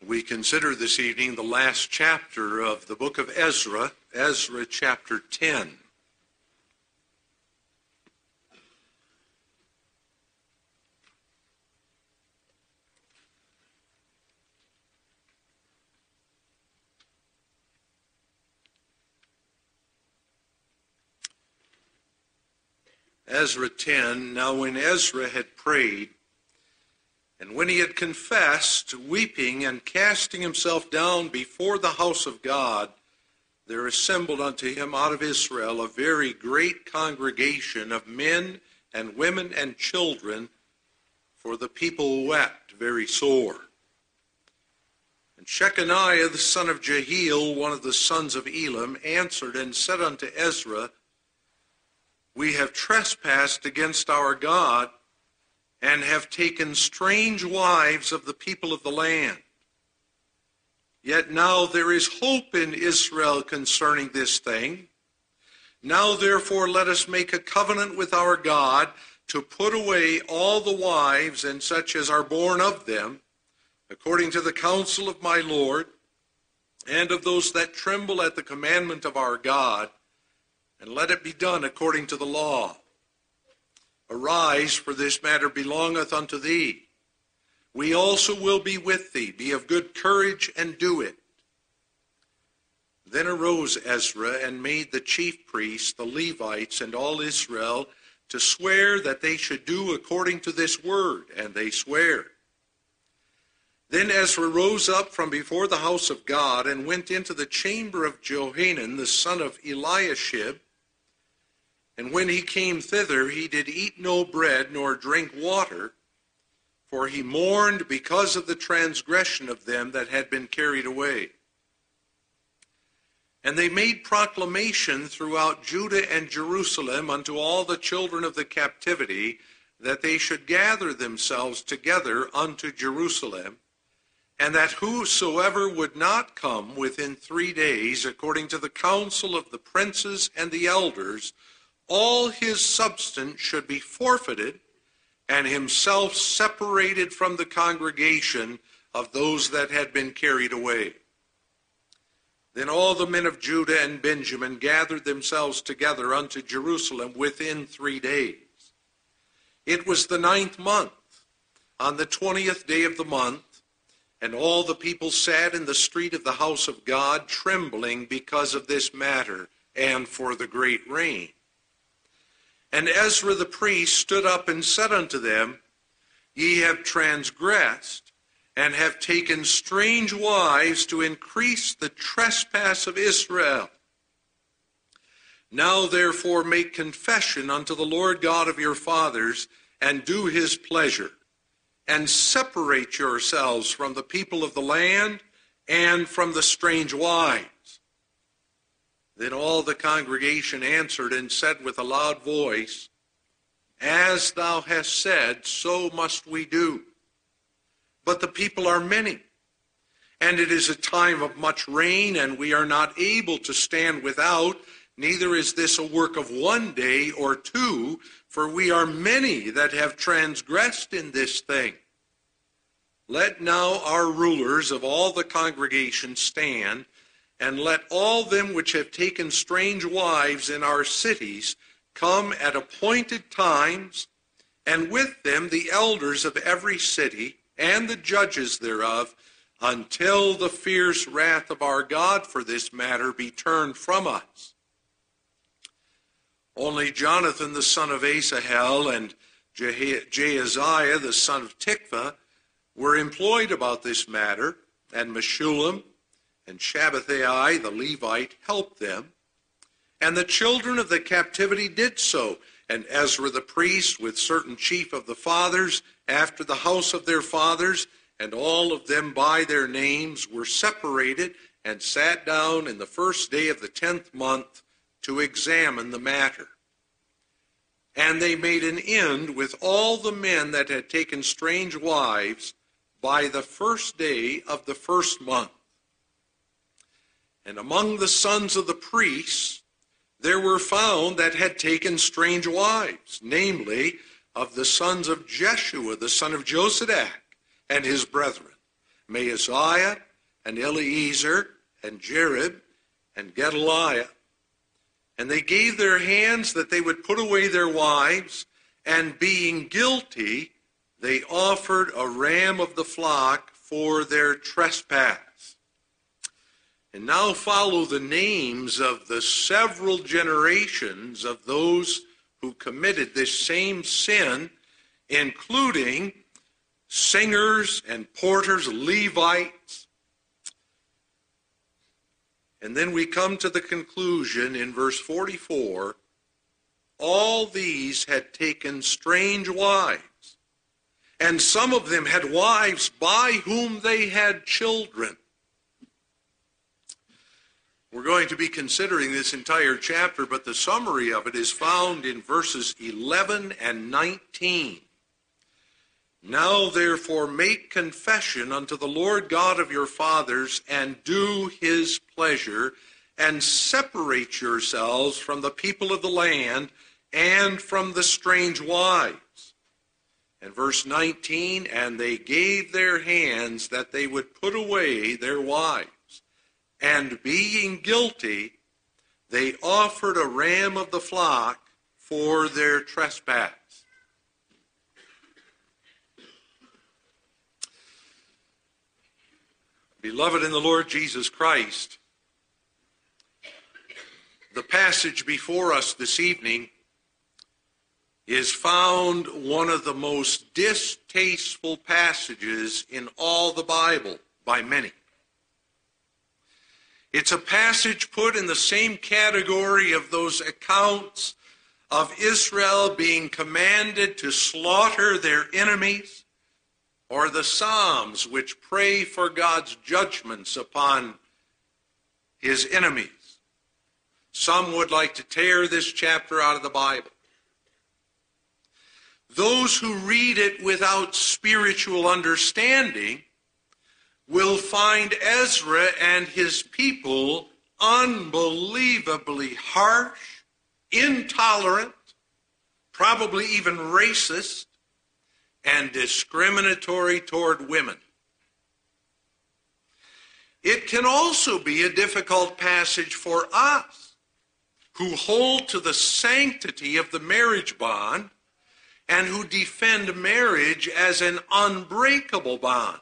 We consider this evening the last chapter of the book of Ezra, Ezra chapter 10. Ezra 10, now when Ezra had prayed, and when he had confessed, weeping and casting himself down before the house of God, there assembled unto him out of Israel a very great congregation of men and women and children, for the people wept very sore. And Shechaniah the son of Jehiel, one of the sons of Elam, answered and said unto Ezra, We have trespassed against our God, and have taken strange wives of the people of the land. Yet now there is hope in Israel concerning this thing. Now therefore let us make a covenant with our God to put away all the wives and such as are born of them, according to the counsel of my Lord, and of those that tremble at the commandment of our God, and let it be done according to the law. Arise, for this matter belongeth unto thee. We also will be with thee. Be of good courage, and do it. Then arose Ezra, and made the chief priests, the Levites, and all Israel, to swear that they should do according to this word, and they sware. Then Ezra rose up from before the house of God, and went into the chamber of Johanan, the son of Eliashib. And when he came thither, he did eat no bread, nor drink water, for he mourned because of the transgression of them that had been carried away. And they made proclamation throughout Judah and Jerusalem unto all the children of the captivity, that they should gather themselves together unto Jerusalem, and that whosoever would not come within 3 days, according to the counsel of the princes and the elders, all his substance should be forfeited, and himself separated from the congregation of those that had been carried away. Then all the men of Judah and Benjamin gathered themselves together unto Jerusalem within 3 days. It was the 9th month, on the 20th day of the month, and all the people sat in the street of the house of God, trembling because of this matter, and for the great rain. And Ezra the priest stood up and said unto them, Ye have transgressed, and have taken strange wives to increase the trespass of Israel. Now therefore make confession unto the Lord God of your fathers, and do his pleasure, and separate yourselves from the people of the land, and from the strange wives. Then all the congregation answered and said with a loud voice, As thou hast said, so must we do. But the people are many, and it is a time of much rain, and we are not able to stand without, neither is this a work of 1 day or 2, for we are many that have transgressed in this thing. Let now our rulers of all the congregation stand, and let all them which have taken strange wives in our cities come at appointed times, and with them the elders of every city, and the judges thereof, until the fierce wrath of our God for this matter be turned from us. Only Jonathan the son of Asahel and Jahaziah the son of Tikva were employed about this matter, and Meshullam and Shabbathai the Levite helped them. And the children of the captivity did so, and Ezra the priest with certain chief of the fathers, after the house of their fathers, and all of them by their names, were separated and sat down in the first day of the 10th month to examine the matter. And they made an end with all the men that had taken strange wives by the first day of the first month. And among the sons of the priests there were found that had taken strange wives, namely, of the sons of Jeshua, the son of Josadak, and his brethren, Maaziah, and Eliezer, and Jarib, and Gedaliah. And they gave their hands that they would put away their wives, and being guilty, they offered a ram of the flock for their trespass. And now follow the names of the several generations of those who committed this same sin, including singers and porters, Levites. And then we come to the conclusion in verse 44, all these had taken strange wives, and some of them had wives by whom they had children. We're going to be considering this entire chapter, but the summary of it is found in verses 11 and 19. Now therefore make confession unto the Lord God of your fathers, and do his pleasure, and separate yourselves from the people of the land, and from the strange wives. And verse 19, and they gave their hands that they would put away their wives. And being guilty, they offered a ram of the flock for their trespass. Beloved in the Lord Jesus Christ, the passage before us this evening is found one of the most distasteful passages in all the Bible by many. It's a passage put in the same category of those accounts of Israel being commanded to slaughter their enemies, or the Psalms which pray for God's judgments upon his enemies. Some would like to tear this chapter out of the Bible. Those who read it without spiritual understanding will find Ezra and his people unbelievably harsh, intolerant, probably even racist, and discriminatory toward women. It can also be a difficult passage for us who hold to the sanctity of the marriage bond and who defend marriage as an unbreakable bond.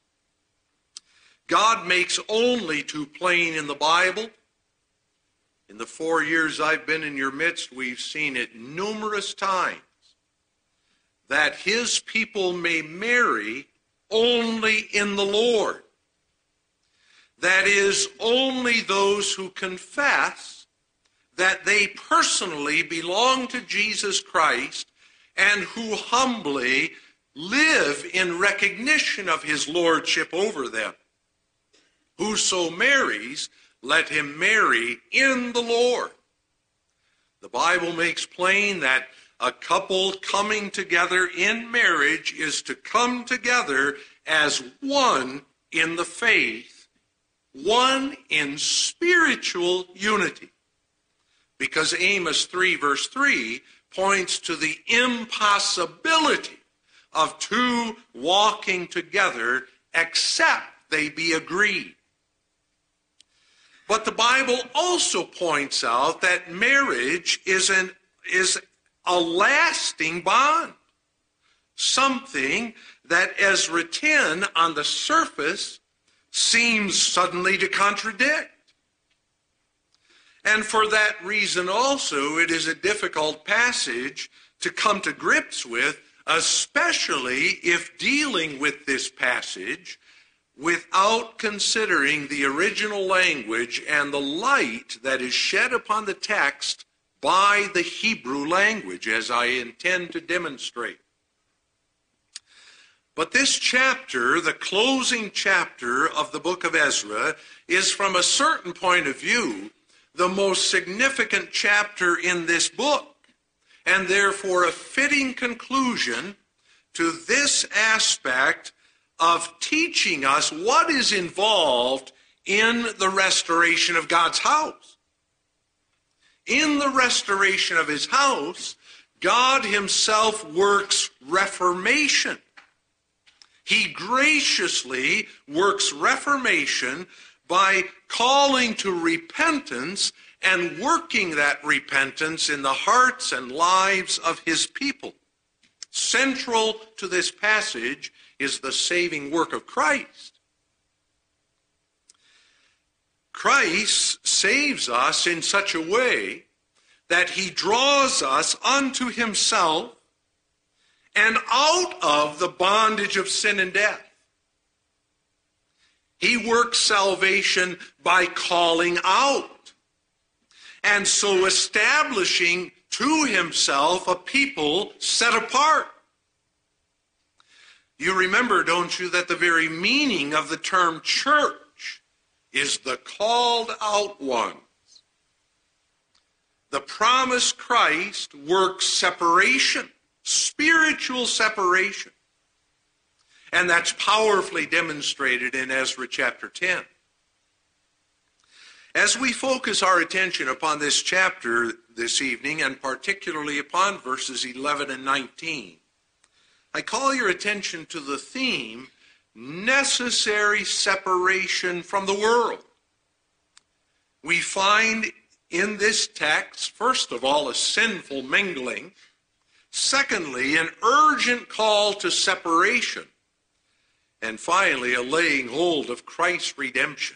God makes only too plain in the Bible. In the 4 years I've been in your midst, we've seen it numerous times, that his people may marry only in the Lord. That is, only those who confess that they personally belong to Jesus Christ and who humbly live in recognition of his lordship over them. Whoso marries, let him marry in the Lord. The Bible makes plain that a couple coming together in marriage is to come together as one in the faith, one in spiritual unity. Because Amos 3 verse 3 points to the impossibility of two walking together except they be agreed. But the Bible also points out that marriage is a lasting bond, something that Ezra 10 on the surface seems suddenly to contradict. And for that reason also, it is a difficult passage to come to grips with, especially if dealing with this passage without considering the original language and the light that is shed upon the text by the Hebrew language, as I intend to demonstrate. But this chapter, the closing chapter of the book of Ezra, is from a certain point of view the most significant chapter in this book, and therefore a fitting conclusion to this aspect of teaching us what is involved in the restoration of God's house. In the restoration of his house, God himself works reformation. He graciously works reformation by calling to repentance and working that repentance in the hearts and lives of his people. Central to this passage is the saving work of Christ. Christ saves us in such a way that he draws us unto himself and out of the bondage of sin and death. He works salvation by calling out, and so establishing to himself a people set apart. You remember, don't you, that the very meaning of the term church is the called out ones. The promised Christ works separation, spiritual separation. And that's powerfully demonstrated in Ezra chapter 10. As we focus our attention upon this chapter this evening, and particularly upon verses 11 and 19, I call your attention to the theme, necessary separation from the world. We find in this text, first of all, a sinful mingling. Secondly, an urgent call to separation. And finally, a laying hold of Christ's redemption.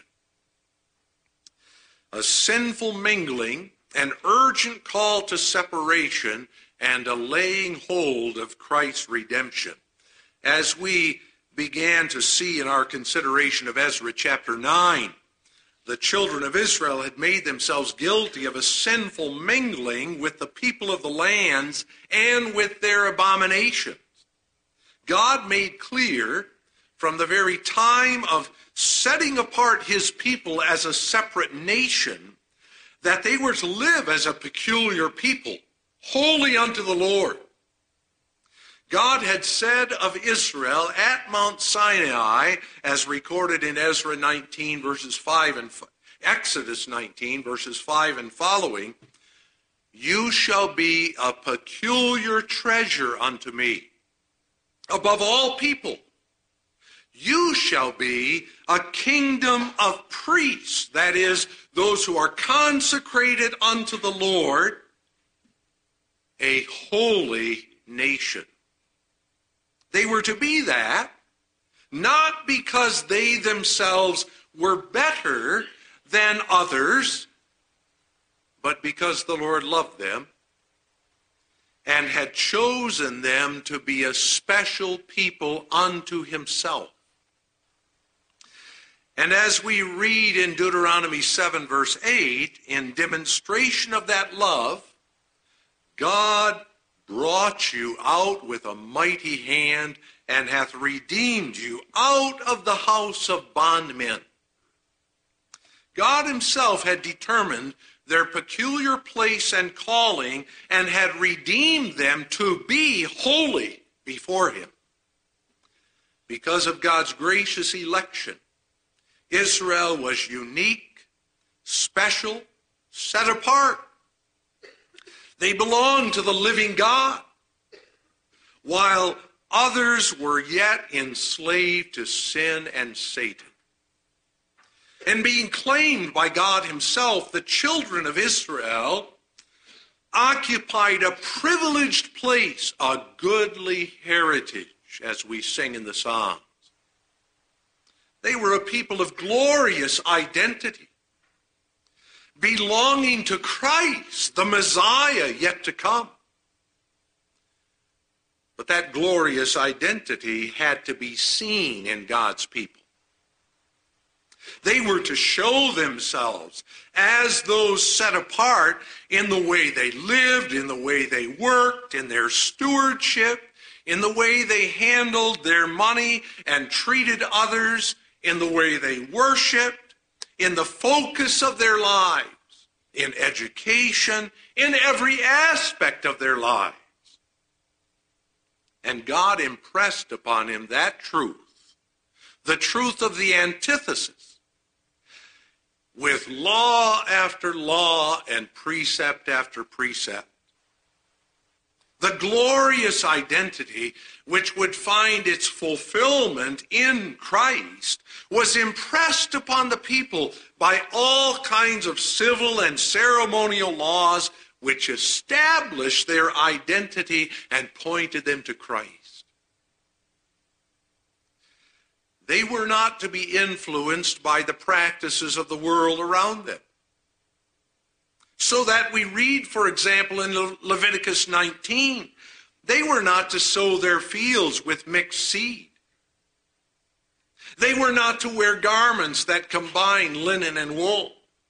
A sinful mingling, an urgent call to separation, and a laying hold of Christ's redemption. As we began to see in our consideration of Ezra chapter 9, the children of Israel had made themselves guilty of a sinful mingling with the people of the lands and with their abominations. God made clear from the very time of setting apart his people as a separate nation that they were to live as a peculiar people, holy unto the Lord. God had said of Israel at Mount Sinai, as recorded in Ezra 19 verses 5 and Exodus 19 verses 5 and following, "You shall be a peculiar treasure unto me, above all people. You shall be a kingdom of priests," that is, those who are consecrated unto the Lord, "a holy nation." They were to be that, not because they themselves were better than others, but because the Lord loved them and had chosen them to be a special people unto himself. And as we read in Deuteronomy 7 verse 8, in demonstration of that love, God brought you out with a mighty hand and hath redeemed you out of the house of bondmen. God himself had determined their peculiar place and calling and had redeemed them to be holy before him. Because of God's gracious election, Israel was unique, special, set apart. They belonged to the living God, while others were yet enslaved to sin and Satan. And being claimed by God himself, the children of Israel occupied a privileged place, a goodly heritage, as we sing in the Psalms. They were a people of glorious identity, belonging to Christ, the Messiah yet to come. But that glorious identity had to be seen in God's people. They were to show themselves as those set apart in the way they lived, in the way they worked, in their stewardship, in the way they handled their money and treated others, in the way they worshiped, in the focus of their lives, in education, in every aspect of their lives. And God impressed upon him that truth, the truth of the antithesis, with law after law and precept after precept. the glorious identity which would find its fulfillment in Christ, was impressed upon the people by all kinds of civil and ceremonial laws which established their identity and pointed them to Christ. They were not to be influenced by the practices of the world around them. So that we read, for example, in Leviticus 19, they were not to sow their fields with mixed seed. They were not to wear garments that combine linen and wool.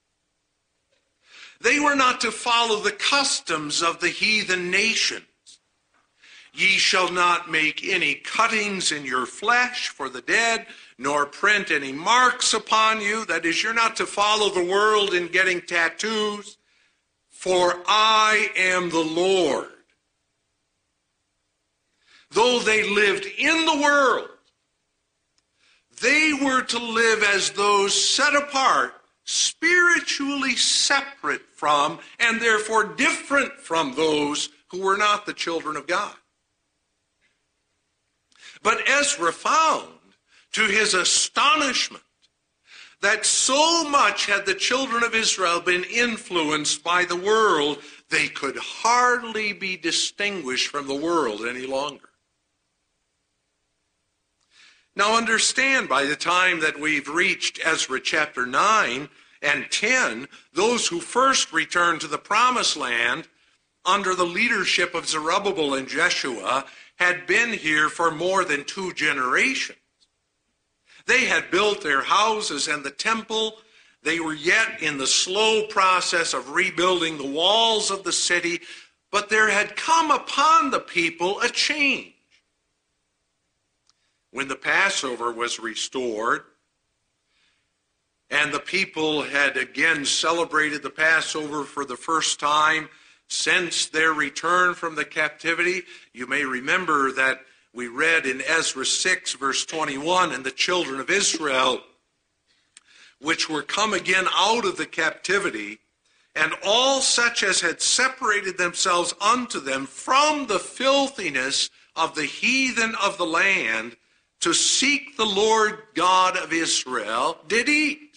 They were not to follow the customs of the heathen nations. Ye shall not make any cuttings in your flesh for the dead, nor print any marks upon you. That is, you're not to follow the world in getting tattoos. For I am the Lord. Though they lived in the world, they were to live as those set apart, spiritually separate from, and therefore different from those who were not the children of God. But Ezra found, to his astonishment, that so much had the children of Israel been influenced by the world, they could hardly be distinguished from the world any longer. Now understand, by the time that we've reached Ezra chapter 9 and 10, those who first returned to the promised land under the leadership of Zerubbabel and Jeshua had been here for more than 2 generations. They had built their houses and the temple. They were yet in the slow process of rebuilding the walls of the city, but there had come upon the people a change. When the Passover was restored, and the people had again celebrated the Passover for the first time since their return from the captivity, you may remember that we read in Ezra 6, verse 21, and the children of Israel, which were come again out of the captivity, and all such as had separated themselves unto them from the filthiness of the heathen of the land, to seek the Lord God of Israel, did eat.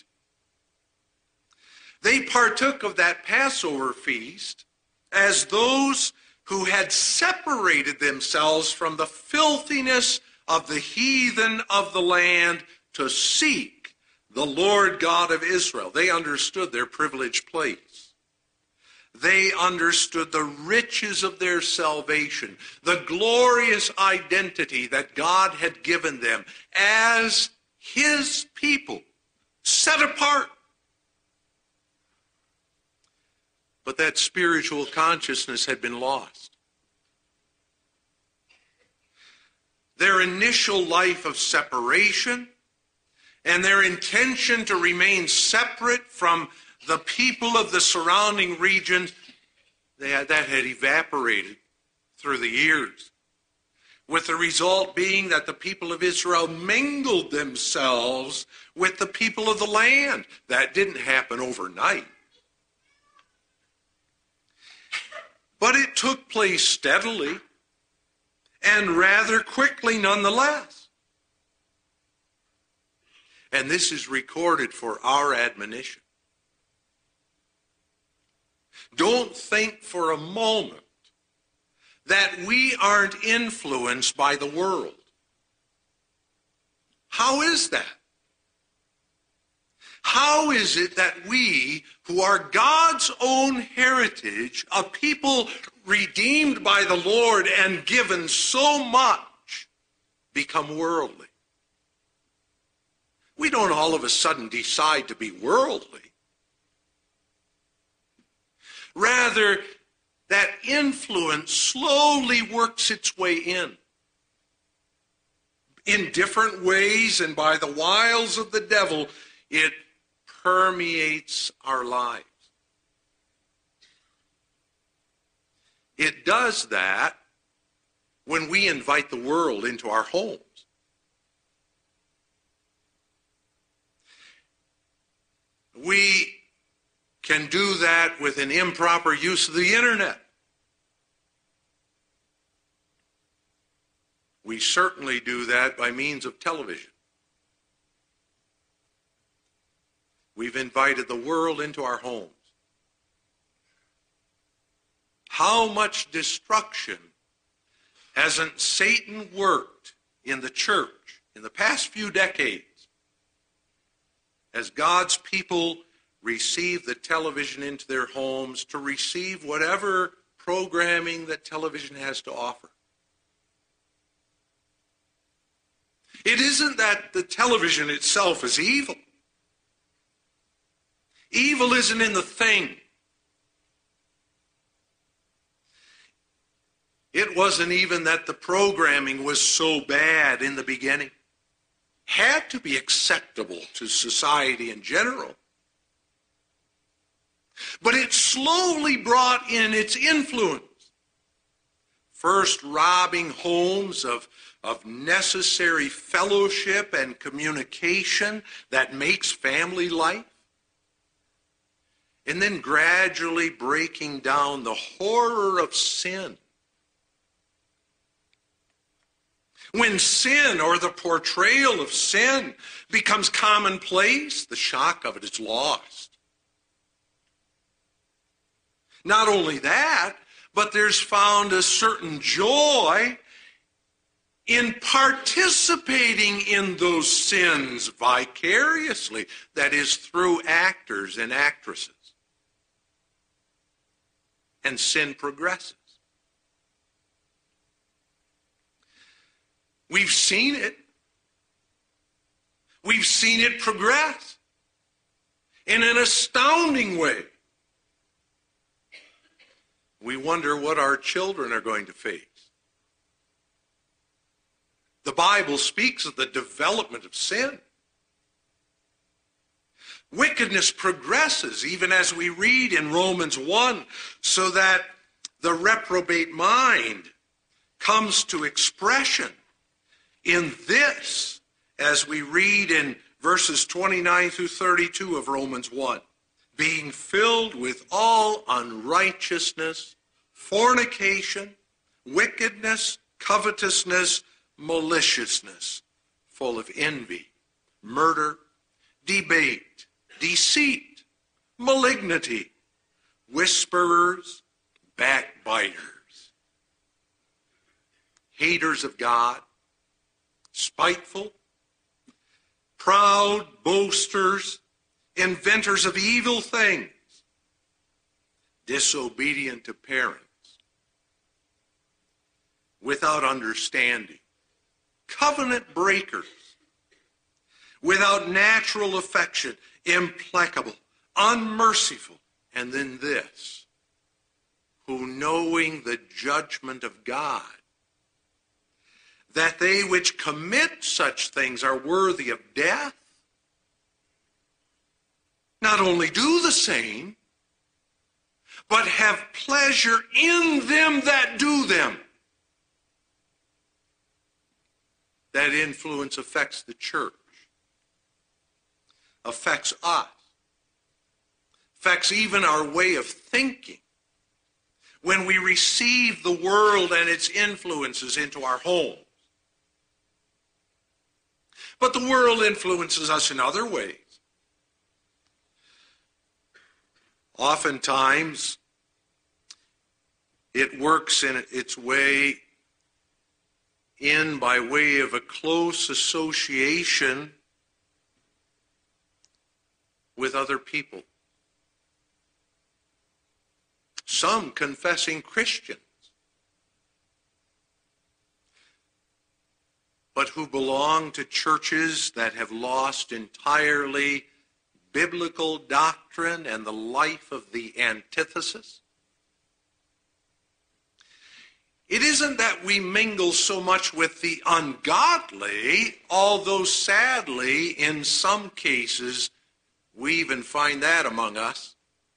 They partook of that Passover feast as those who had separated themselves from the filthiness of the heathen of the land to seek the Lord God of Israel. They understood their privileged place. They understood the riches of their salvation, the glorious identity that God had given them as his people, set apart. But that spiritual consciousness had been lost. Their initial life of separation and their intention to remain separate from the people of the surrounding regions, that had evaporated through the years, with the result being that the people of Israel mingled themselves with the people of the land. That didn't happen overnight. But it took place steadily and rather quickly nonetheless. And this is recorded for our admonition. Don't think for a moment that we aren't influenced by the world. How is that? How is it that we, who are God's own heritage, a people redeemed by the Lord and given so much, become worldly? We don't all of a sudden decide to be worldly. Rather, that influence slowly works its way in different ways, and by the wiles of the devil, it permeates our lives. It does that when we invite the world into our homes. We can do that with an improper use of the internet. We certainly do that by means of television. We've invited the world into our homes. How much destruction hasn't Satan worked in the church in the past few decades as God's people receive the television into their homes to receive whatever programming that television has to offer? It isn't that the television itself is evil. Evil isn't in the thing. It wasn't even that the programming was so bad in the beginning. Had to be acceptable to society in general. But it slowly brought in its influence. First robbing homes of necessary fellowship and communication that makes family life. And then gradually breaking down the horror of sin. When sin or the portrayal of sin becomes commonplace, the shock of it is lost. Not only that, but there's found a certain joy in participating in those sins vicariously, that is, through actors and actresses. And sin progresses. We've seen it. We've seen it progress in an astounding way. We wonder what our children are going to face. The Bible speaks of the development of sin. Wickedness progresses, even as we read in Romans 1, so that the reprobate mind comes to expression in this, as we read in verses 29 through 32 of Romans 1, being filled with all unrighteousness, fornication, wickedness, covetousness, maliciousness, full of envy, murder, debate, deceit, malignity, whisperers, backbiters, haters of God, spiteful, proud, boasters, inventors of evil things, disobedient to parents, without understanding, covenant breakers, without natural affection, implacable, unmerciful, and then this, who knowing the judgment of God, that they which commit such things are worthy of death, not only do the same, but have pleasure in them that do them. That influence affects the church, affects us, affects even our way of thinking. When we receive the world and its influences into our homes. But the world influences us in other ways. Oftentimes, it works in its way in by way of a close association with other people. Some confessing Christians, but who belong to churches that have lost entirely biblical doctrine and the life of the antithesis. It isn't that we mingle so much with the ungodly, although sadly, in some cases, we even find that among us.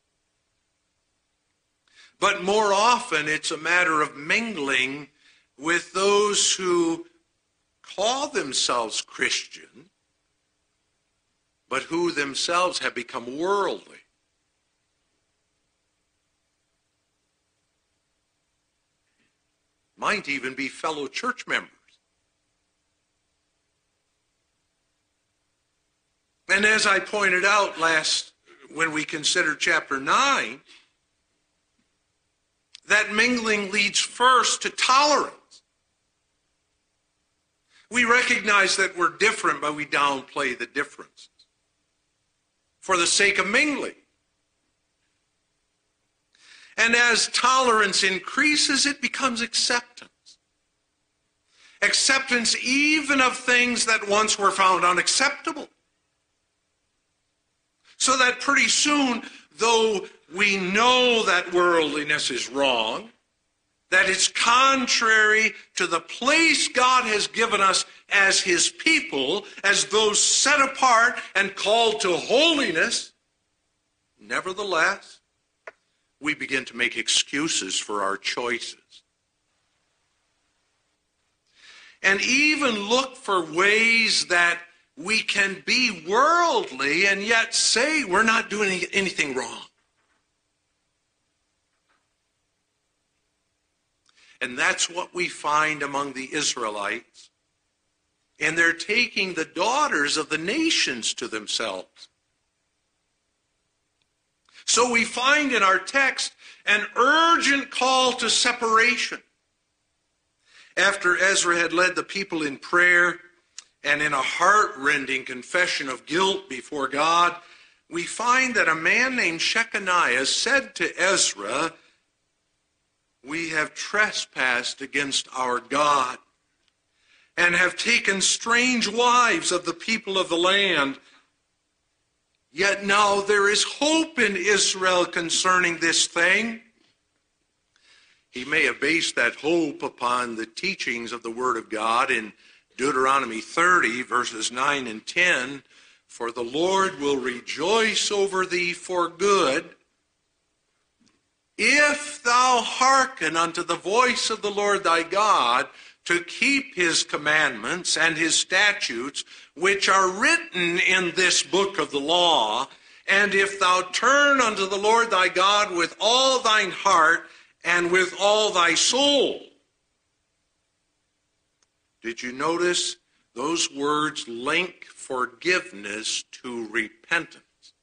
But more often, it's a matter of mingling with those who call themselves Christian, but who themselves have become worldly. Might even be fellow church members. And as I pointed out when we considered chapter 9, that mingling leads first to tolerance. We recognize that we're different, but we downplay the differences for the sake of mingling. And as tolerance increases, it becomes acceptance. Acceptance even of things that once were found unacceptable. So that pretty soon, though we know that worldliness is wrong, that it's contrary to the place God has given us as his people, as those set apart and called to holiness, nevertheless, we begin to make excuses for our choices. And even look for ways that we can be worldly and yet say we're not doing anything wrong. And that's what we find among the Israelites. And they're taking the daughters of the nations to themselves. So we find in our text an urgent call to separation. After Ezra had led the people in prayer and in a heart-rending confession of guilt before God, we find that a man named Shechaniah said to Ezra, "We have trespassed against our God and have taken strange wives of the people of the land. Yet now there is hope in Israel concerning this thing." He may have based that hope upon the teachings of the Word of God in Deuteronomy 30, verses 9 and 10. "For the Lord will rejoice over thee for good, if thou hearken unto the voice of the Lord thy God, to keep his commandments and his statutes, which are written in this book of the law, and if thou turn unto the Lord thy God with all thine heart and with all thy soul." Did you notice those words link forgiveness to repentance?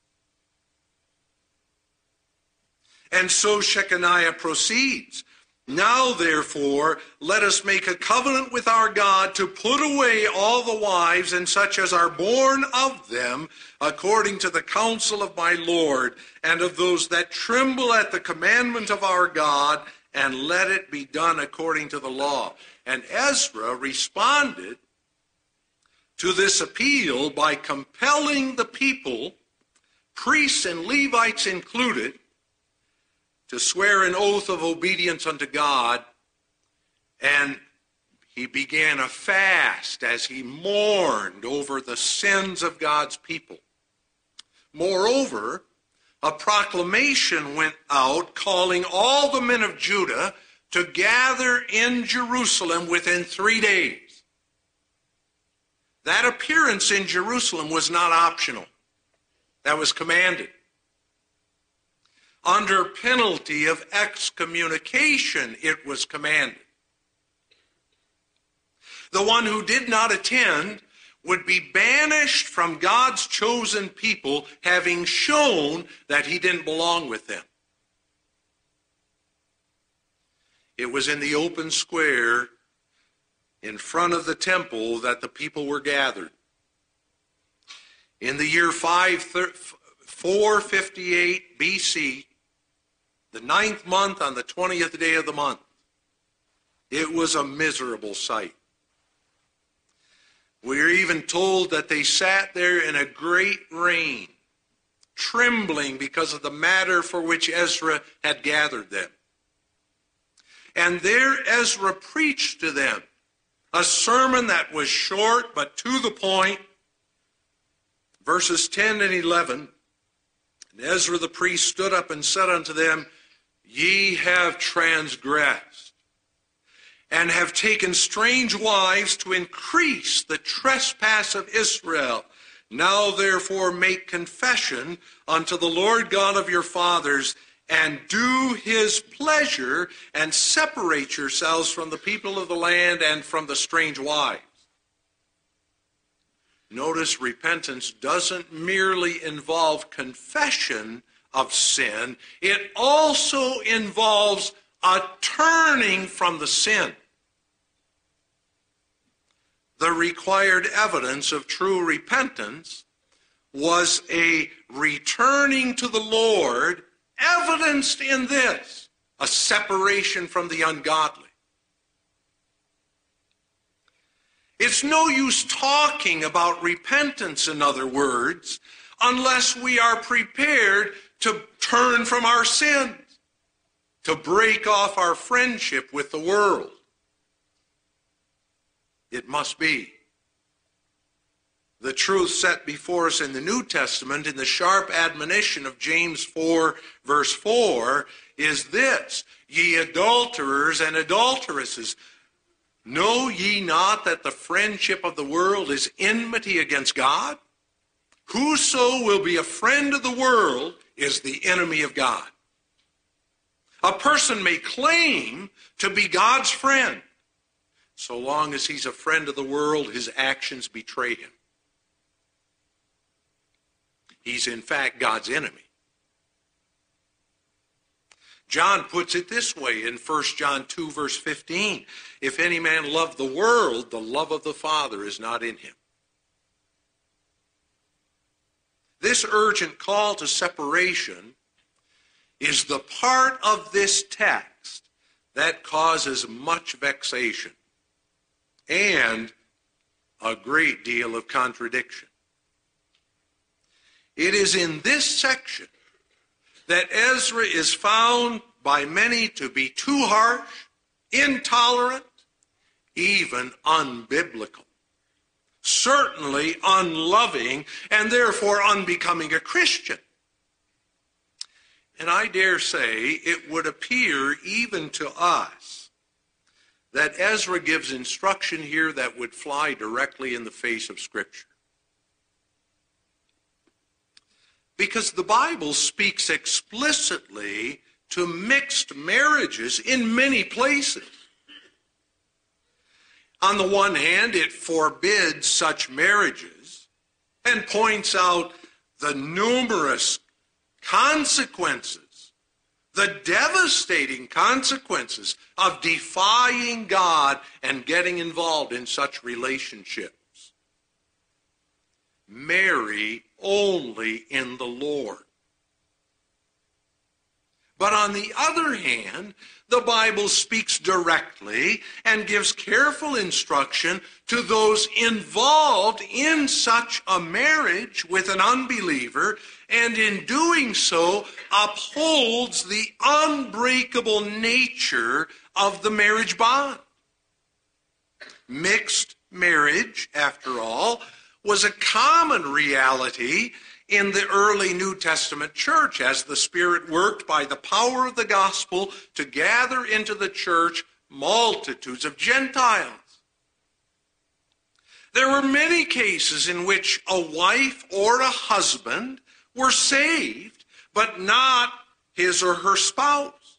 And so Shechaniah proceeds, "Now therefore let us make a covenant with our God to put away all the wives and such as are born of them, according to the counsel of my Lord, and of those that tremble at the commandment of our God, and let it be done according to the law." And Ezra responded to this appeal by compelling the people, priests and Levites included, to swear an oath of obedience unto God, and he began a fast as he mourned over the sins of God's people. Moreover, a proclamation went out calling all the men of Judah to gather in Jerusalem within 3 days. That appearance in Jerusalem was not optional. That was commanded. Under penalty of excommunication, it was commanded. The one who did not attend would be banished from God's chosen people, having shown that he didn't belong with them. It was in the open square in front of the temple that the people were gathered. In the year 458 BC, the 9th month on the 20th day of the month, it was a miserable sight. We are even told that they sat there in a great rain, trembling because of the matter for which Ezra had gathered them. And there Ezra preached to them a sermon that was short but to the point. Verses 10 and 11, "And Ezra the priest stood up and said unto them, Ye have transgressed, and have taken strange wives to increase the trespass of Israel. Now therefore make confession unto the Lord God of your fathers, and do his pleasure, and separate yourselves from the people of the land and from the strange wives." Notice repentance doesn't merely involve confession of sin. It also involves a turning from the sin. The required evidence of true repentance was a returning to the Lord, evidenced in this, a separation from the ungodly. It's no use talking about repentance, in other words, unless we are prepared to turn from our sins, to break off our friendship with the world. It must be. The truth set before us in the New Testament, in the sharp admonition of James 4, verse 4, is this: Ye adulterers and adulteresses, know ye not that the friendship of the world is enmity against God? Whoso will be a friend of the world is the enemy of God. A person may claim to be God's friend. So long as he's a friend of the world, his actions betray him. He's in fact God's enemy. John puts it this way in 1 John 2, verse 15. If any man love the world, the love of the Father is not in him. This urgent call to separation is the part of this text that causes much vexation and a great deal of contradiction. It is in this section that Ezra is found by many to be too harsh, intolerant, even unbiblical, certainly unloving, and therefore unbecoming a Christian. And I dare say it would appear even to us that Ezra gives instruction here that would fly directly in the face of Scripture. Because the Bible speaks explicitly to mixed marriages in many places. On the one hand, it forbids such marriages and points out the numerous consequences, the devastating consequences of defying God and getting involved in such relationships. Marry only in the Lord. But on the other hand, the Bible speaks directly and gives careful instruction to those involved in such a marriage with an unbeliever, and in doing so upholds the unbreakable nature of the marriage bond. Mixed marriage, after all, was a common reality in the early New Testament church as the Spirit worked by the power of the gospel to gather into the church multitudes of Gentiles. There were many cases in which a wife or a husband were saved, but not his or her spouse.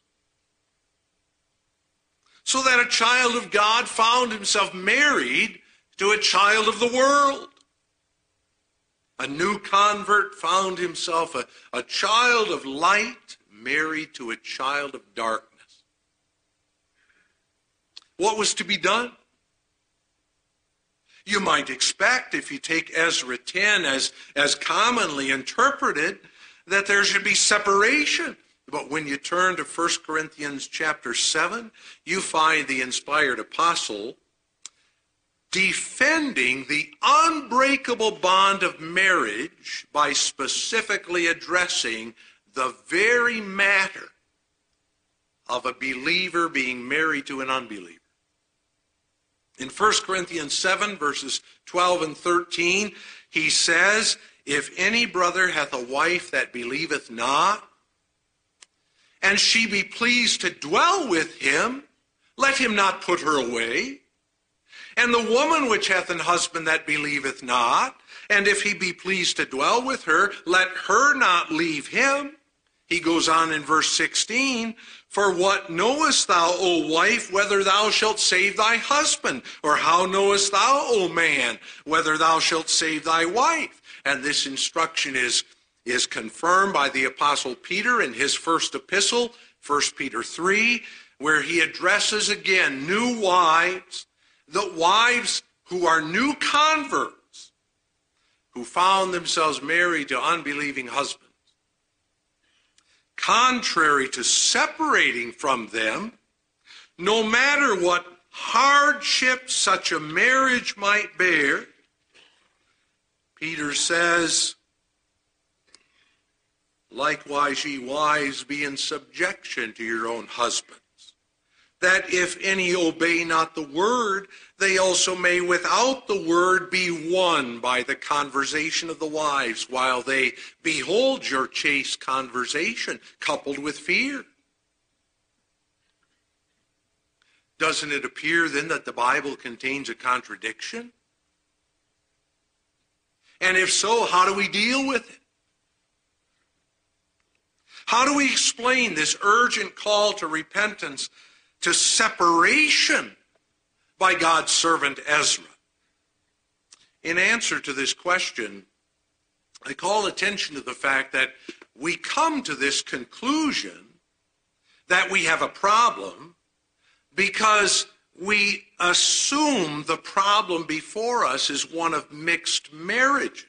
So that a child of God found himself married to a child of the world. A new convert found himself a child of light married to a child of darkness. What was to be done? You might expect, if you take Ezra 10 as commonly interpreted, that there should be separation. But when you turn to 1 Corinthians chapter 7, you find the inspired apostle defending the unbreakable bond of marriage by specifically addressing the very matter of a believer being married to an unbeliever. In 1 Corinthians 7, verses 12 and 13, he says, If any brother hath a wife that believeth not, and she be pleased to dwell with him, let him not put her away. And the woman which hath an husband that believeth not, and if he be pleased to dwell with her, let her not leave him. He goes on in verse 16, "For what knowest thou, O wife, whether thou shalt save thy husband? Or how knowest thou, O man, whether thou shalt save thy wife?" And this instruction is confirmed by the Apostle Peter in his first epistle, 1 Peter 3, where he addresses again new wives, the wives who are new converts, who found themselves married to unbelieving husbands. Contrary to separating from them, no matter what hardship such a marriage might bear, Peter says, "Likewise, ye wives, be in subjection to your own husbands, that if any obey not the word, they also may without the word be won by the conversation of the wives, while they behold your chaste conversation, coupled with fear." Doesn't it appear then that the Bible contains a contradiction? And if so, how do we deal with it? How do we explain this urgent call to repentance, to separation by God's servant Ezra? In answer to this question, I call attention to the fact that we come to this conclusion that we have a problem because we assume the problem before us is one of mixed marriages.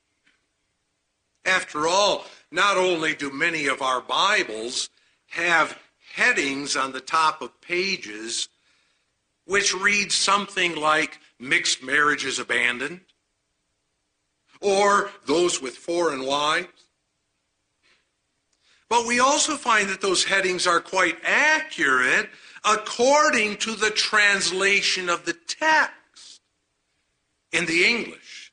After all, not only do many of our Bibles have headings on the top of pages which read something like "mixed marriages abandoned," or "those with foreign wives," but we also find that those headings are quite accurate according to the translation of the text in the English,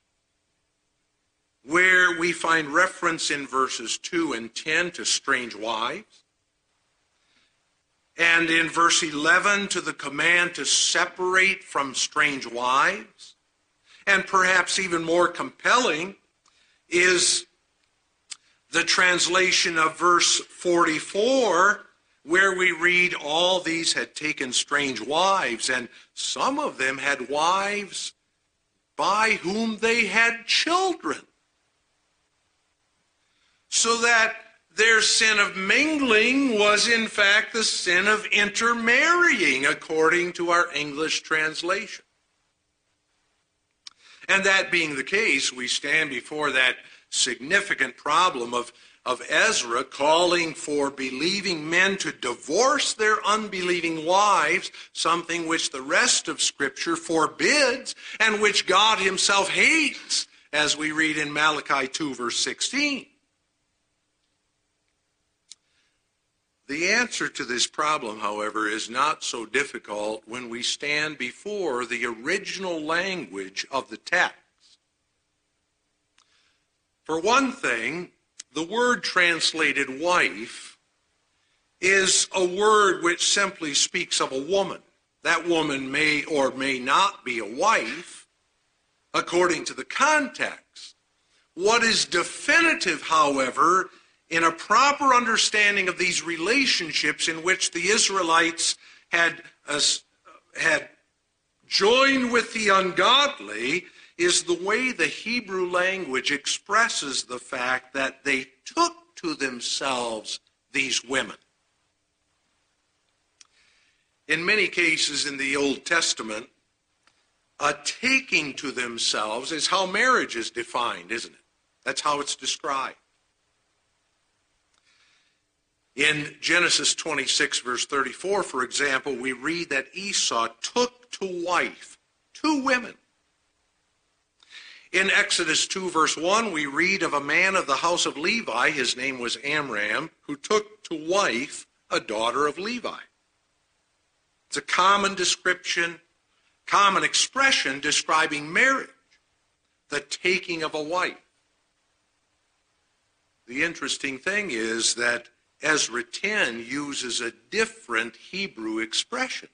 where we find reference in verses 2 and 10 to strange wives, and in verse 11 to the command to separate from strange wives. And perhaps even more compelling is the translation of verse 44, where we read, "All these had taken strange wives, and some of them had wives by whom they had children," so that their sin of mingling was in fact the sin of intermarrying, according to our English translation. And that being the case, we stand before that significant problem of Ezra calling for believing men to divorce their unbelieving wives, something which the rest of Scripture forbids and which God himself hates, as we read in Malachi 2, verse 16. The answer to this problem, however, is not so difficult when we stand before the original language of the text. For one thing, the word translated wife is a word which simply speaks of a woman. That woman may or may not be a wife, according to the context. What is definitive, however, in a proper understanding of these relationships in which the Israelites had joined with the ungodly, is the way the Hebrew language expresses the fact that they took to themselves these women. In many cases in the Old Testament, a taking to themselves is how marriage is defined, isn't it? That's how it's described. In Genesis 26, verse 34, for example, we read that Esau took to wife 2 women. In Exodus 2, verse 1, we read of a man of the house of Levi, his name was Amram, who took to wife a daughter of Levi. It's a common description, common expression describing marriage, the taking of a wife. The interesting thing is that Ezra 10 uses a different Hebrew expression.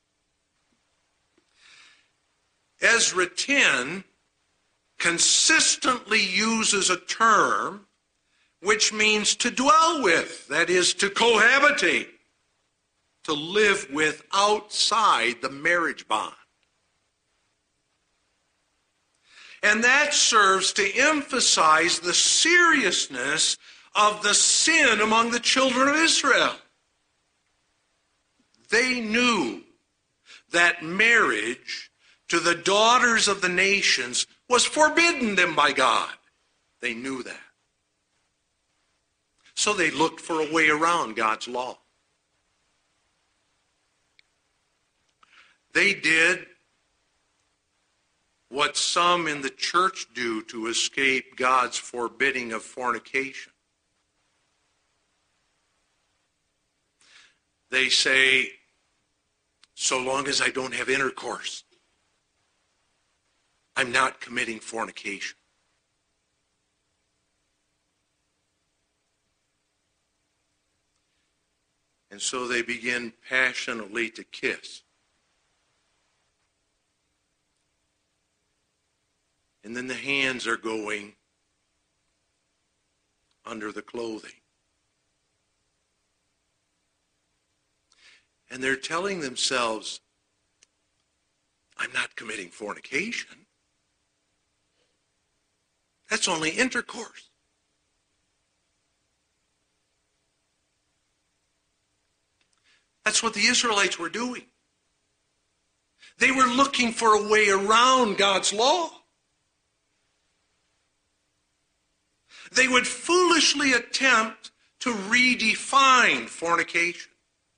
Ezra 10 consistently uses a term which means to dwell with, that is, to cohabitate, to live with outside the marriage bond. And that serves to emphasize the seriousness of the sin among the children of Israel. They knew that marriage to the daughters of the nations was forbidden them by God. They knew that. So they looked for a way around God's law. They did what some in the church do to escape God's forbidding of fornication. They say, so long as I don't have intercourse, I'm not committing fornication. And so they begin passionately to kiss. And then the hands are going under the clothing. And they're telling themselves, I'm not committing fornication. That's only intercourse. That's what the Israelites were doing. They were looking for a way around God's law. They would foolishly attempt to redefine fornication.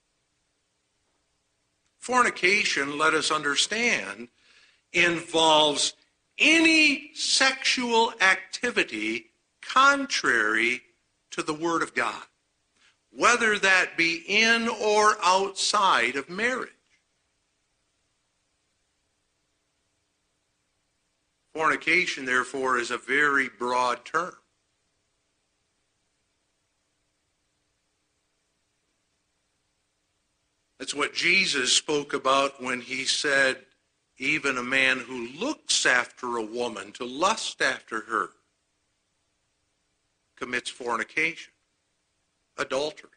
Fornication, let us understand, involves any sexual activity contrary to the Word of God, whether that be in or outside of marriage. Fornication, therefore, is a very broad term. That's what Jesus spoke about when he said, even a man who looks after a woman to lust after her commits fornication, adultery.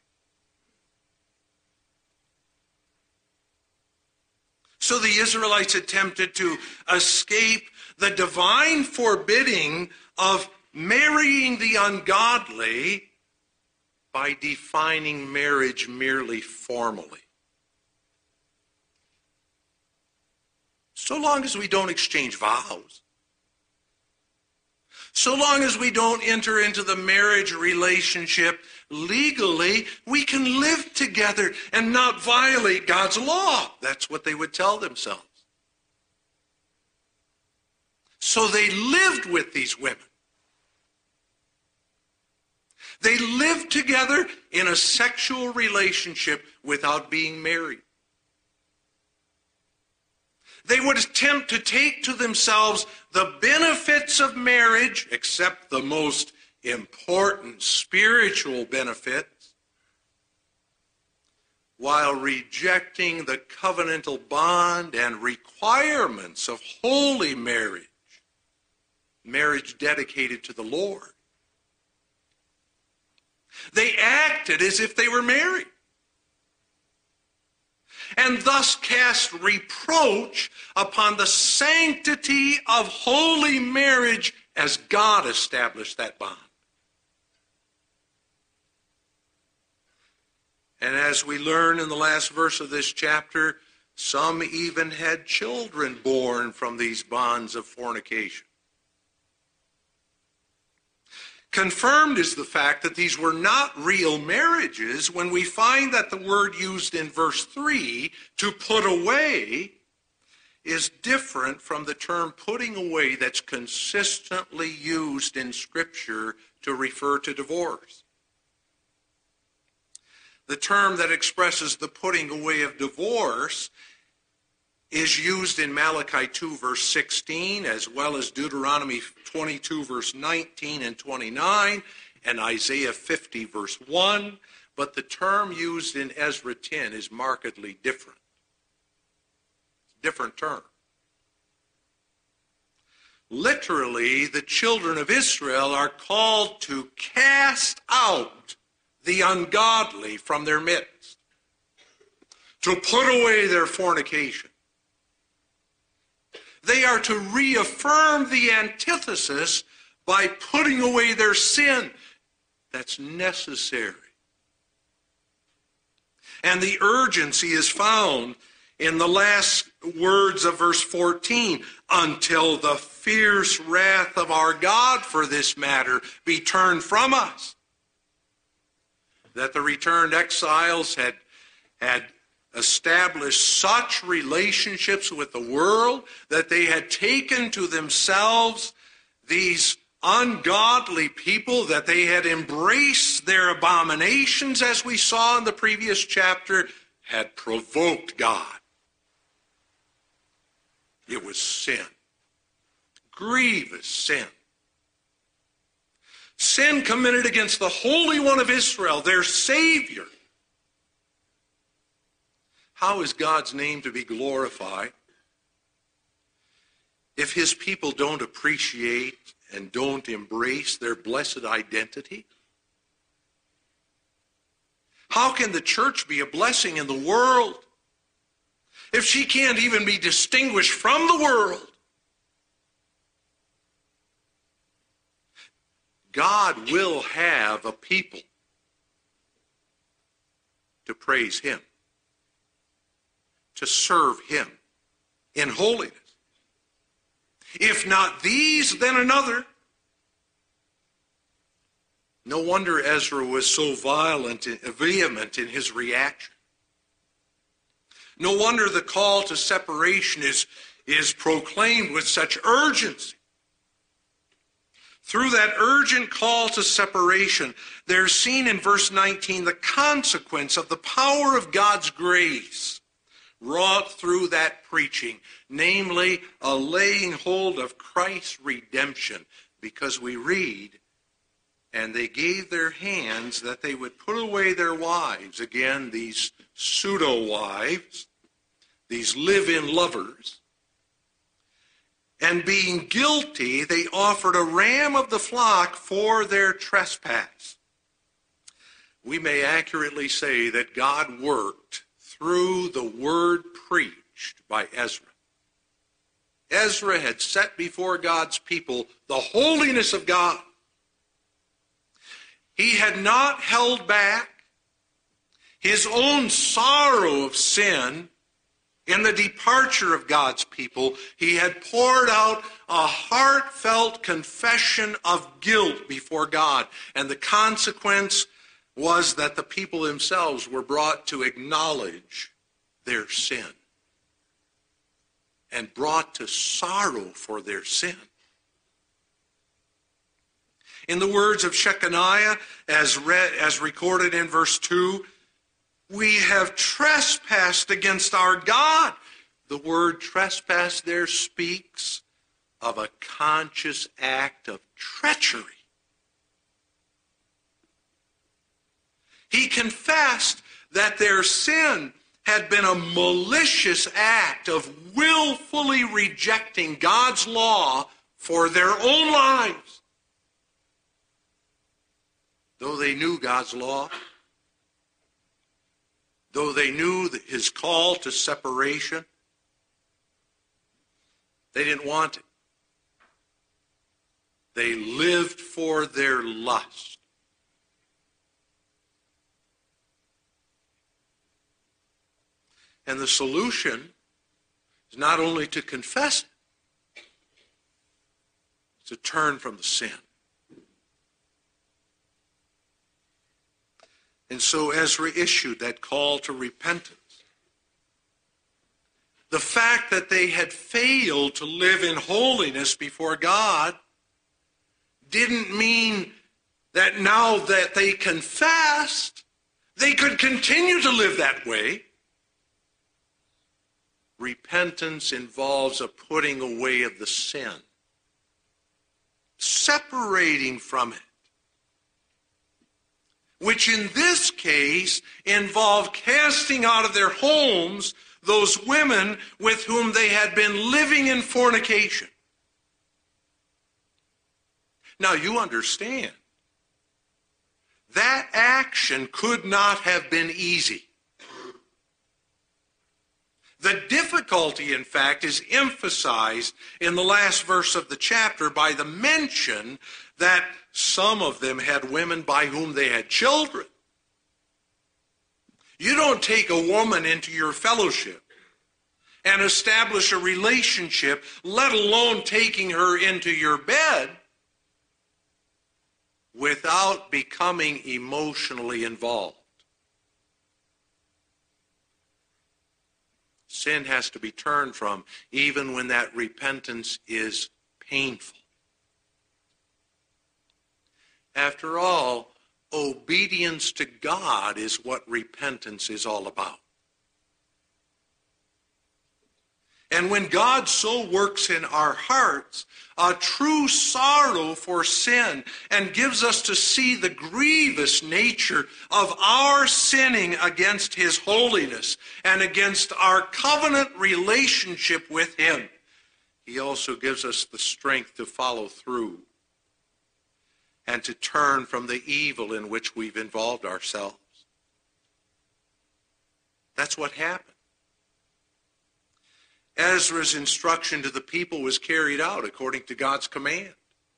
So the Israelites attempted to escape the divine forbidding of marrying the ungodly by defining marriage merely formally. So long as we don't exchange vows, so long as we don't enter into the marriage relationship legally, we can live together and not violate God's law. That's what they would tell themselves. So they lived with these women. They lived together in a sexual relationship without being married. They would attempt to take to themselves the benefits of marriage, except the most important spiritual benefits, while rejecting the covenantal bond and requirements of holy marriage, marriage dedicated to the Lord. They acted as if they were married, and thus cast reproach upon the sanctity of holy marriage as God established that bond. And as we learn in the last verse of this chapter, some even had children born from these bonds of fornication. Confirmed is the fact that these were not real marriages when we find that the word used in verse 3, to put away, is different from the term putting away that's consistently used in Scripture to refer to divorce. The term that expresses the putting away of divorce is used in Malachi 2, verse 16, as well as Deuteronomy 22, verse 19 and 29, and Isaiah 50, verse 1. But the term used in Ezra 10 is markedly different. Different term. Literally, the children of Israel are called to cast out the ungodly from their midst, to put away their fornication. They are to reaffirm the antithesis by putting away their sin. That's necessary. And the urgency is found in the last words of verse 14, until the fierce wrath of our God for this matter be turned from us. That the returned exiles had established such relationships with the world that they had taken to themselves these ungodly people, that they had embraced their abominations, as we saw in the previous chapter, had provoked God. It was sin. Grievous sin. Sin committed against the Holy One of Israel, their Savior. How is God's name to be glorified if his people don't appreciate and don't embrace their blessed identity? How can the church be a blessing in the world if she can't even be distinguished from the world? God will have a people to praise him, to serve him in holiness. If not these, then another. No wonder Ezra was so vehement in his reaction. No wonder the call to separation is proclaimed with such urgency. Through that urgent call to separation, there's seen in verse 19 the consequence of the power of God's grace wrought through that preaching, namely a laying hold of Christ's redemption, because we read, and they gave their hands that they would put away their wives. Again, these pseudo-wives, these live-in lovers. And being guilty, they offered a ram of the flock for their trespass. We may accurately say that God worked through the word preached by Ezra. Ezra had set before God's people the holiness of God. He had not held back his own sorrow of sin in the departure of God's people. He had poured out a heartfelt confession of guilt before God, and the consequence was that the people themselves were brought to acknowledge their sin and brought to sorrow for their sin. In the words of Shechaniah, as recorded in verse 2, we have trespassed against our God. The word trespass there speaks of a conscious act of treachery. He confessed that their sin had been a malicious act of willfully rejecting God's law for their own lives. Though they knew God's law, though they knew his call to separation, they didn't want it. They lived for their lust. And the solution is not only to confess it, it's to turn from the sin. And so Ezra issued that call to repentance. The fact that they had failed to live in holiness before God didn't mean that now that they confessed, they could continue to live that way. Repentance involves a putting away of the sin, separating from it, which in this case involved casting out of their homes those women with whom they had been living in fornication. Now you understand, that action could not have been easy. The difficulty, in fact, is emphasized in the last verse of the chapter by the mention that some of them had women by whom they had children. You don't take a woman into your fellowship and establish a relationship, let alone taking her into your bed, without becoming emotionally involved. Sin has to be turned from, even when that repentance is painful. After all, obedience to God is what repentance is all about. And when God so works in our hearts a true sorrow for sin and gives us to see the grievous nature of our sinning against his holiness and against our covenant relationship with him, he also gives us the strength to follow through and to turn from the evil in which we've involved ourselves. That's what happened. Ezra's instruction to the people was carried out according to God's command.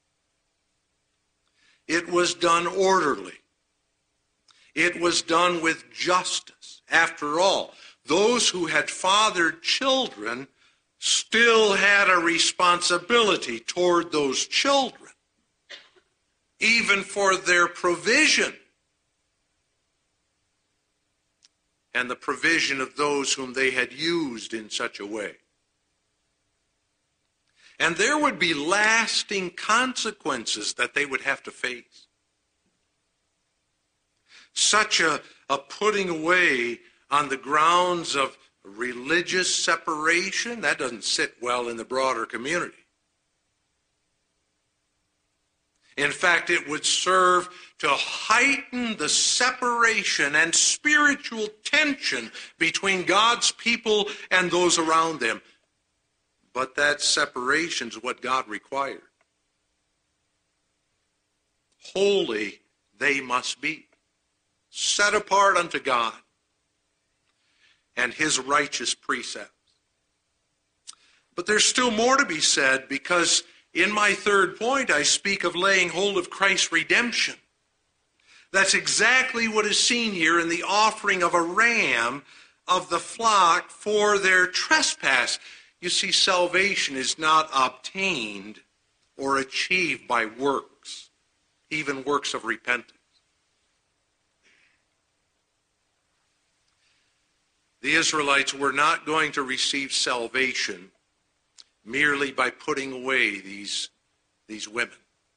It was done orderly. It was done with justice. After all, those who had fathered children still had a responsibility toward those children, even for their provision and the provision of those whom they had used in such a way. And there would be lasting consequences that they would have to face. Such a putting away on the grounds of religious separation, that doesn't sit well in the broader community. In fact, it would serve to heighten the separation and spiritual tension between God's people and those around them. But that separation is what God required. Holy they must be, set apart unto God and his righteous precepts. But there's still more to be said, because in my third point I speak of laying hold of Christ's redemption. That's exactly what is seen here in the offering of a ram of the flock for their trespass. You see, salvation is not obtained or achieved by works, even works of repentance. The Israelites were not going to receive salvation merely by putting away these women.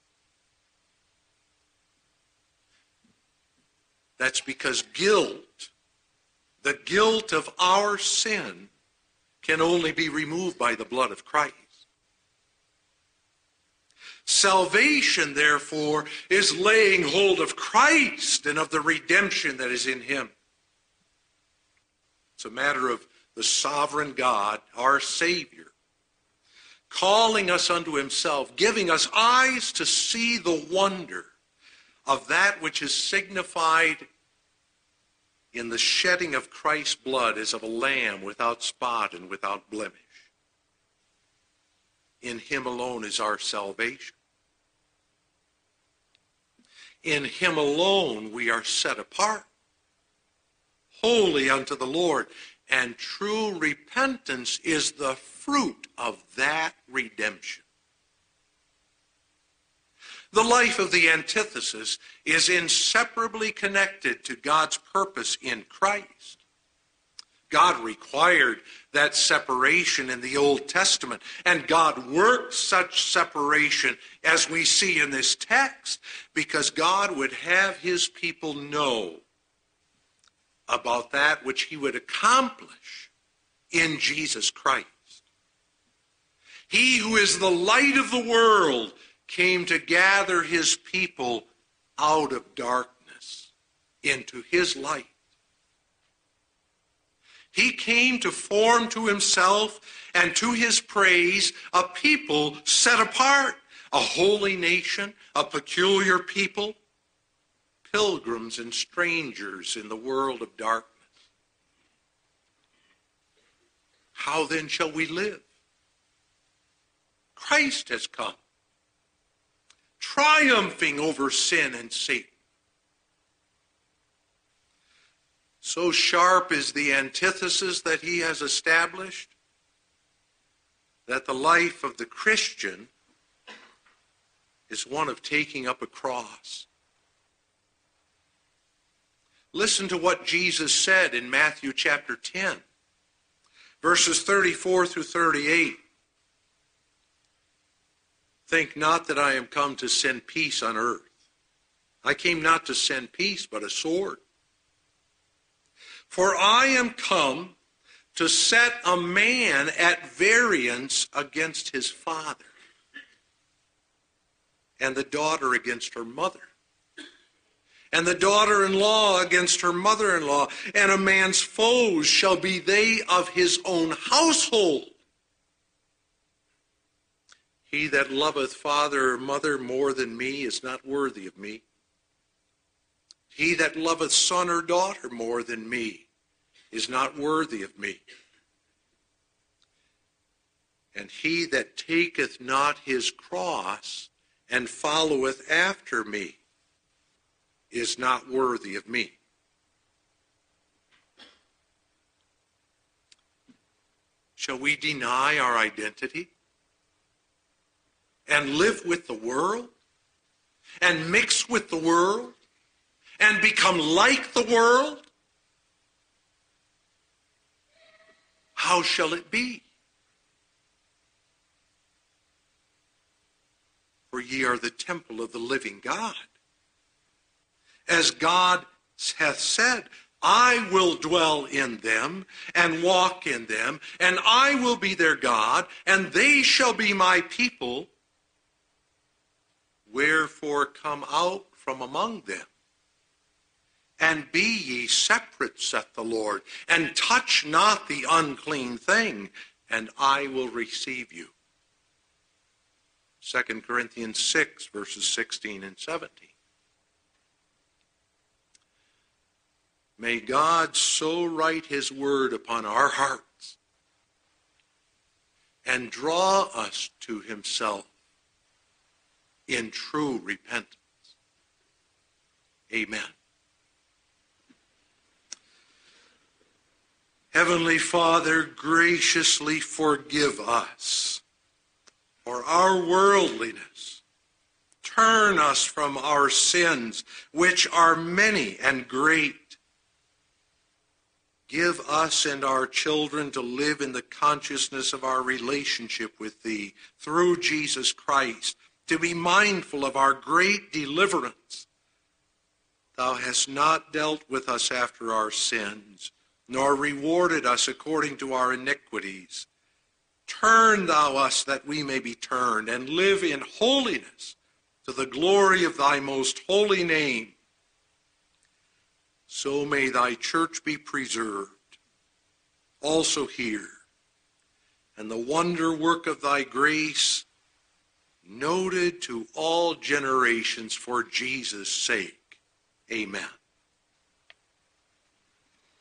That's because guilt, the guilt of our sin, can only be removed by the blood of Christ. Salvation, therefore, is laying hold of Christ and of the redemption that is in him. It's a matter of the sovereign God, our Savior, calling us unto himself, giving us eyes to see the wonder of that which is signified in the shedding of Christ's blood as of a lamb without spot and without blemish. In him alone is our salvation. In him alone we are set apart, holy unto the Lord, and true repentance is the fruit of that redemption. The life of the antithesis is inseparably connected to God's purpose in Christ. God required that separation in the Old Testament, and God worked such separation as we see in this text, because God would have his people know about that which he would accomplish in Jesus Christ. He who is the light of the world came to gather his people out of darkness into his light. He came to form to himself and to his praise a people set apart, a holy nation, a peculiar people, pilgrims and strangers in the world of darkness. How then shall we live? Christ has come, triumphing over sin and Satan. So sharp is the antithesis that he has established that the life of the Christian is one of taking up a cross. Listen to what Jesus said in Matthew chapter 10, verses 34 through 38. Think not that I am come to send peace on earth. I came not to send peace, but a sword. For I am come to set a man at variance against his father, and the daughter against her mother, and the daughter-in-law against her mother-in-law, and a man's foes shall be they of his own household. He that loveth father or mother more than me is not worthy of me. He that loveth son or daughter more than me is not worthy of me. And he that taketh not his cross and followeth after me is not worthy of me. Shall we deny our identity and live with the world and mix with the world and become like the world? How shall it be? For ye are the temple of the living God. As God hath said, I will dwell in them and walk in them, and I will be their God, and they shall be my people. Wherefore come out from among them, and be ye separate, saith the Lord, and touch not the unclean thing, and I will receive you. 2 Corinthians 6, verses 16 and 17. May God so write his word upon our hearts and draw us to himself in true repentance. Amen. Heavenly Father, graciously forgive us for our worldliness. Turn us from our sins, which are many and great. Give us and our children to live in the consciousness of our relationship with Thee through Jesus Christ, to be mindful of our great deliverance. Thou hast not dealt with us after our sins, nor rewarded us according to our iniquities. Turn thou us that we may be turned, and live in holiness to the glory of thy most holy name. So may thy church be preserved, also here, and the wonder work of thy grace noted to all generations for Jesus' sake. Amen.